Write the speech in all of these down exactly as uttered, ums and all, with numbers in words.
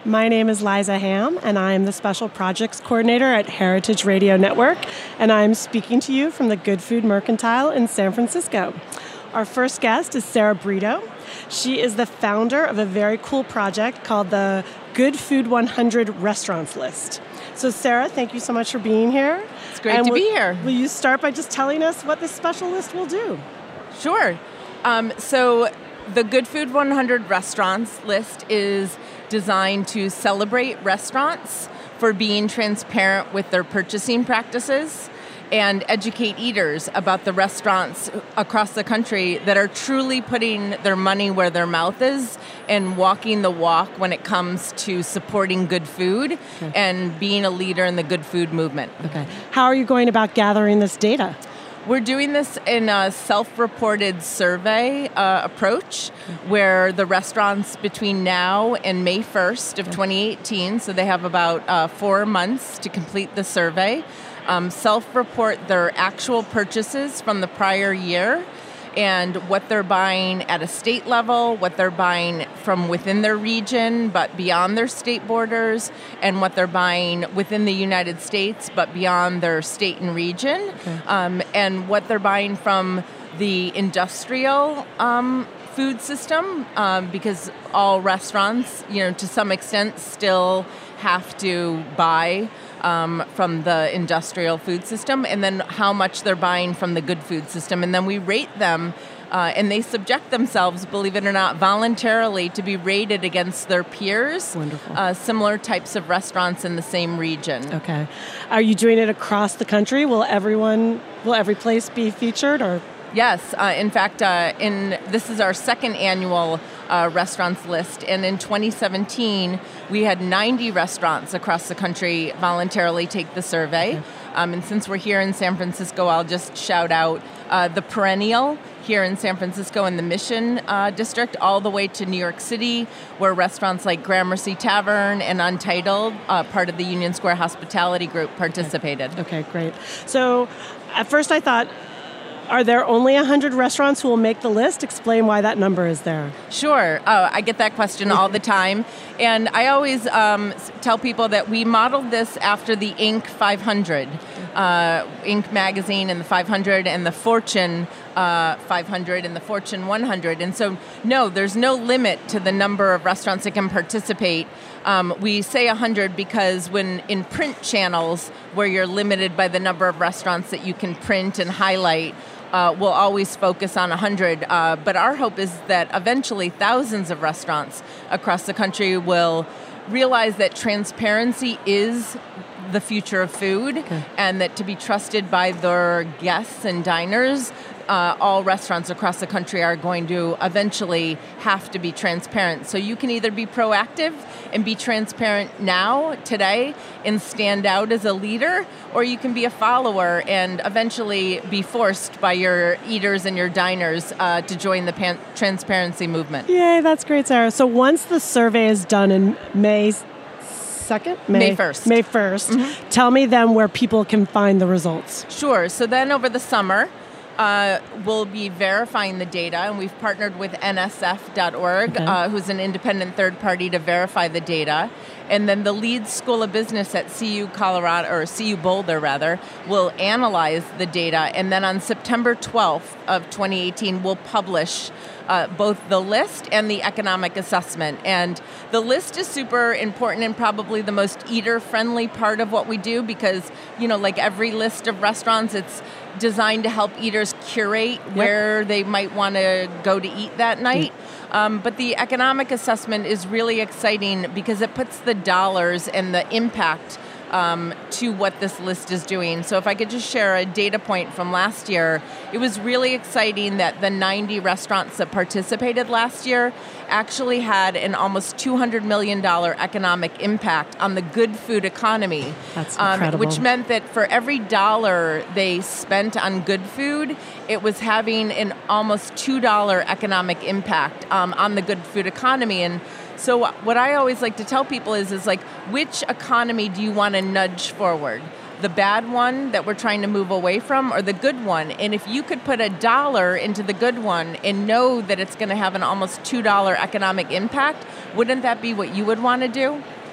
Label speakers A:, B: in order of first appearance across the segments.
A: My name is Liza Ham, and I am the Special Projects Coordinator at Heritage Radio Network, and I'm speaking to you from the Good Food Mercantile in San Francisco. Our first guest is Sarah Brito. She is the founder of a very cool project called the Good Food one hundred Restaurants List. So Sarah, thank you so much for being here.
B: It's great
A: and
B: to
A: will,
B: be here.
A: Will you start by just telling us what this special list will do?
B: Sure. Um, so the Good Food one hundred Restaurants List is designed to celebrate restaurants for being transparent with their purchasing practices and educate eaters about the restaurants across the country that are truly putting their money where their mouth is and walking the walk when it comes to supporting good food okay. and being a leader in the good food movement.
A: Okay. How are you going about gathering this data?
B: We're doing this in a self-reported survey uh, approach where the restaurants between now and May first of twenty eighteen, so they have about uh, four months to complete the survey, um, self-report their actual purchases from the prior year and what they're buying at a state level, what they're buying from within their region but beyond their state borders, and what they're buying within the United States but beyond their state and region, okay. um, and what they're buying from the industrial um, food system, um, because all restaurants, you know, to some extent still have to buy Um, from the industrial food system, and then how much they're buying from the good food system. And then we rate them, uh, and they subject themselves, believe it or not, voluntarily to be rated against their peers.
A: Wonderful.
B: Uh, similar types of restaurants in the same region.
A: Okay. Are you doing it across the country? Will everyone, will every place be featured, or?
B: Yes. Uh, in fact, uh, in this is our second annual uh, restaurants list, and in twenty seventeen, we had ninety restaurants across the country voluntarily take the survey. Okay. Um, and since we're here in San Francisco, I'll just shout out uh, the Perennial here in San Francisco in the Mission uh, District, all the way to New York City, where restaurants like Gramercy Tavern and Untitled, uh, part of the Union Square Hospitality Group, participated.
A: Okay, okay, great. So at first I thought, are there only one hundred restaurants who will make the list? Explain why that number is there.
B: Sure. Uh, I get that question all the time. And I always um, tell people that we modeled this after the Inc five hundred, uh, Inc magazine and the five hundred, and the Fortune uh, five hundred and the Fortune one hundred. And so, no, there's no limit to the number of restaurants that can participate. Um, we say one hundred because when in print channels, where you're limited by the number of restaurants that you can print and highlight, Uh, we'll always focus on one hundred, uh, but our hope is that eventually thousands of restaurants across the country will realize that transparency is the future of food, okay. and that to be trusted by their guests and diners, uh, all restaurants across the country are going to eventually have to be transparent. So you can either be proactive and be transparent now, today, and stand out as a leader, or you can be a follower and eventually be forced by your eaters and your diners uh, to join the pan- transparency movement.
A: Yay, that's great, Sarah. So once the survey is done in May second?
B: May, May first.
A: May first.
B: Mm-hmm.
A: Tell me then where people can find the results.
B: Sure. So then over the summer, Uh, we'll be verifying the data, and we've partnered with N S F dot org, okay. uh, who's an independent third party to verify the data. And then the Leeds School of Business at C U Colorado, or C U Boulder rather, will analyze the data. And then on September twelfth of twenty eighteen, we'll publish uh, both the list and the economic assessment. And the list is super important and probably the most eater-friendly part of what we do because, you know, like every list of restaurants, it's designed to help eaters curate yep. where they might want to go to eat that night. Mm. Um, but the economic assessment is really exciting because it puts the dollars and the impact um, to what this list is doing. So if I could just share a data point from last year, it was really exciting that the ninety restaurants that participated last year actually had an almost two hundred million dollars economic impact on the good food economy.
A: That's incredible.
B: Um, which meant that for every dollar they spent on good food, it was having an almost two dollars economic impact um, on the good food economy. And so what I always like to tell people is, is like, which economy do you want to nudge forward? The bad one that we're trying to move away from, or the good one? And if you could put a dollar into the good one and know that it's going to have an almost two dollars economic impact, wouldn't that be what you would want to do?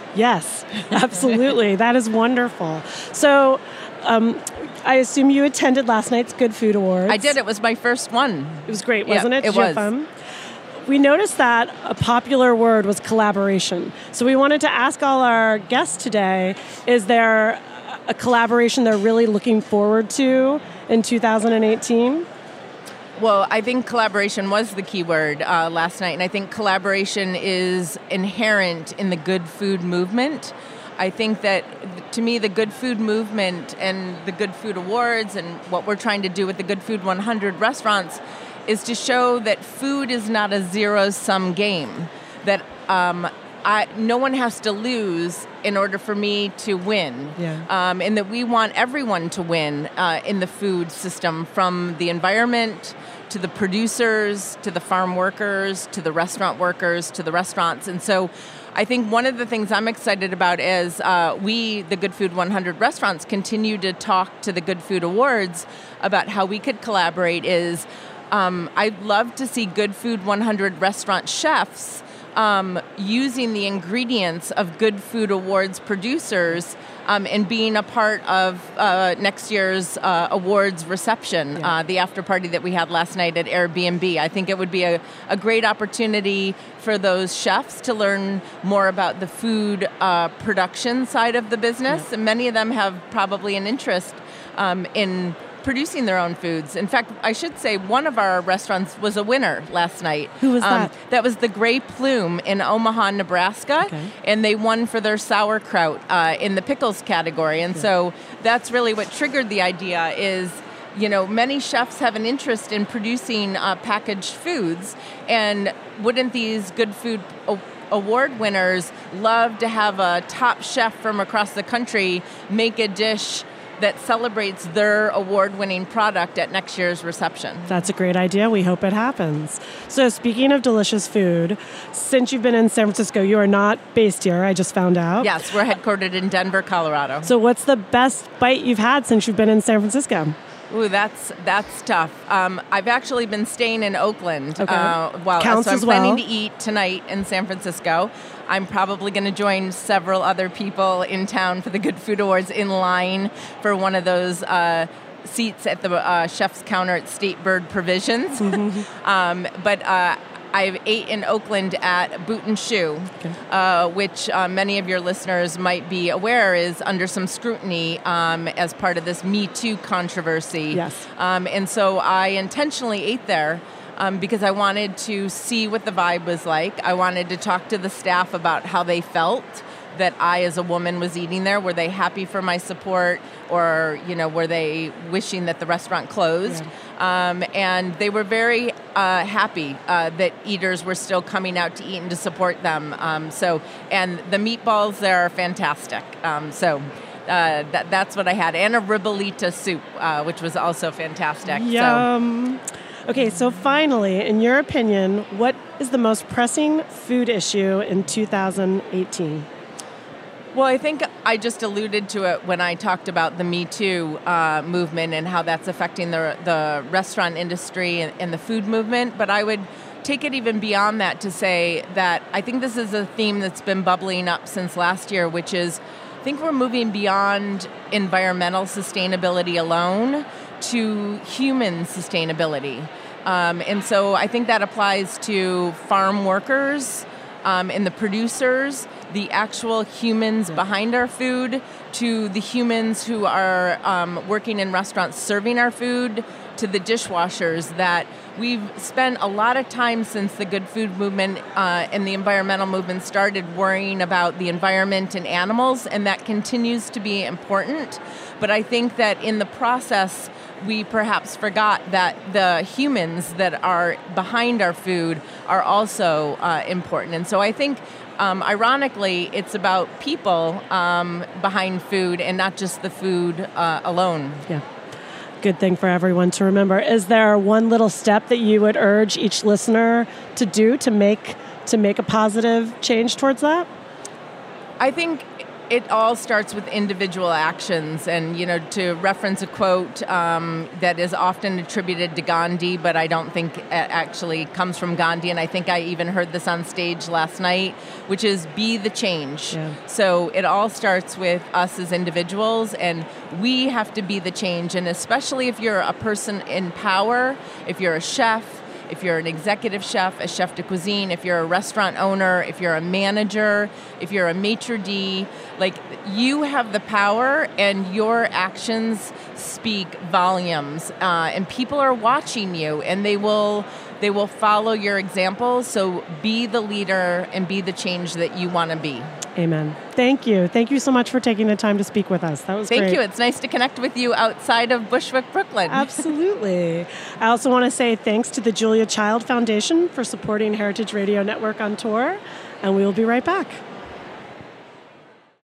A: Yes, absolutely. That is wonderful. So um, I assume you attended last night's Good Food Awards.
B: I did. It was my first one.
A: It was great, wasn't
B: yeah,
A: it?
B: It
A: Did you
B: was.
A: have fun? We noticed that a popular word was collaboration. So we wanted to ask all our guests today, is there a collaboration they're really looking forward to in two thousand eighteen?
B: Well, I think collaboration was the key word uh, last night, and I think collaboration is inherent in the good food movement. I think that, to me, the good food movement and the Good Food Awards and what we're trying to do with the Good Food one hundred restaurants is to show that food is not a zero-sum game, that um, I, no one has to lose in order for me to win,
A: yeah.
B: um, and that we want everyone to win uh, in the food system, from the environment to the producers, to the farm workers, to the restaurant workers, to the restaurants. And so I think one of the things I'm excited about is uh, we, the Good Food one hundred restaurants, continue to talk to the Good Food Awards about how we could collaborate is um, I'd love to see Good Food one hundred restaurant chefs um, using the ingredients of Good Food Awards producers Um, and being a part of uh, next year's uh, awards reception,
A: yeah.
B: uh, the after party that we had last night at Airbnb. I think it would be a, a great opportunity for those chefs to learn more about the food uh, production side of the business.
A: Yeah.
B: And many of them have probably an interest um, in producing their own foods. In fact, I should say one of our restaurants was a winner last night.
A: Who was
B: um,
A: that?
B: That was the Gray Plume in Omaha, Nebraska.
A: Okay.
B: And they won for their sauerkraut uh, in the pickles category. And yeah. so that's really what triggered the idea is, you know, many chefs have an interest in producing uh, packaged foods. And wouldn't these Good Food o- Award winners love to have a top chef from across the country make a dish that celebrates their award-winning product at next year's reception?
A: That's a great idea. We hope it happens. So speaking of delicious food, since you've been in San Francisco, you are not based here, I just found out.
B: Yes, we're headquartered in Denver, Colorado.
A: So what's the best bite you've had since you've been in San Francisco?
B: Ooh, that's that's tough. Um, I've actually been staying in Oakland.
A: Okay.
B: Uh, while,
A: Counts
B: so I'm
A: as well.
B: planning to eat tonight in San Francisco. I'm probably going to join several other people in town for the Good Food Awards in line for one of those uh, seats at the uh, chef's counter at State Bird Provisions. Mm-hmm. um, but uh, I ate in Oakland at Boot and Shoe, okay. uh, which uh, many of your listeners might be aware is under some scrutiny um, as part of this Me Too controversy.
A: Yes.
B: Um, and so I intentionally ate there um, because I wanted to see what the vibe was like. I wanted to talk to the staff about how they felt that I, as a woman, was eating there. Were they happy for my support, or you know, were they wishing that the restaurant closed? Yeah. Um, and they were very uh, happy uh, that eaters were still coming out to eat and to support them. Um, so, and the meatballs there are fantastic. Um, so. Uh, that, that's what I had, and a ribollita soup, uh, which was also fantastic.
A: Yum. So. Okay, so finally, in your opinion, what is the most pressing food issue in two thousand eighteen?
B: Well, I think I just alluded to it when I talked about the Me Too uh, movement and how that's affecting the the restaurant industry and, and the food movement. But I would take it even beyond that to say that I think this is a theme that's been bubbling up since last year, which is I think we're moving beyond environmental sustainability alone to human sustainability. Um, and so I think that applies to farm workers um, and the producers, the actual humans yeah. behind our food, to the humans who are um, working in restaurants serving our food, to the dishwashers. That we've spent a lot of time since the Good Food movement uh, and the environmental movement started worrying about the environment and animals, and that continues to be important. But I think that in the process, we perhaps forgot that the humans that are behind our food are also uh, important. And so I think, um, ironically, it's about people um, behind food and not just the food uh, alone.
A: Yeah. Good thing for everyone to remember. Is there one little step that you would urge each listener to do to make to make a positive change towards that?
B: I think it all starts with individual actions. And, you know, to reference a quote um, that is often attributed to Gandhi, but I don't think it actually comes from Gandhi, and I think I even heard this on stage last night, which is be the change. Yeah. So it all starts with us as individuals, and we have to be the change. And especially if you're a person in power, if you're a chef, if you're an executive chef, a chef de cuisine, if you're a restaurant owner, if you're a manager, if you're a maitre d', like, you have the power, and your actions speak volumes. Uh, and people are watching you, and they will they will follow your example. So be the leader and be the change that you want to be.
A: Amen. Thank you. Thank you so much for taking the time to speak with us. That was
B: Thank
A: great.
B: you. It's nice to connect with you outside of Bushwick, Brooklyn.
A: Absolutely. I also want to say thanks to the Julia Child Foundation for supporting Heritage Radio Network on tour, and we will be right back.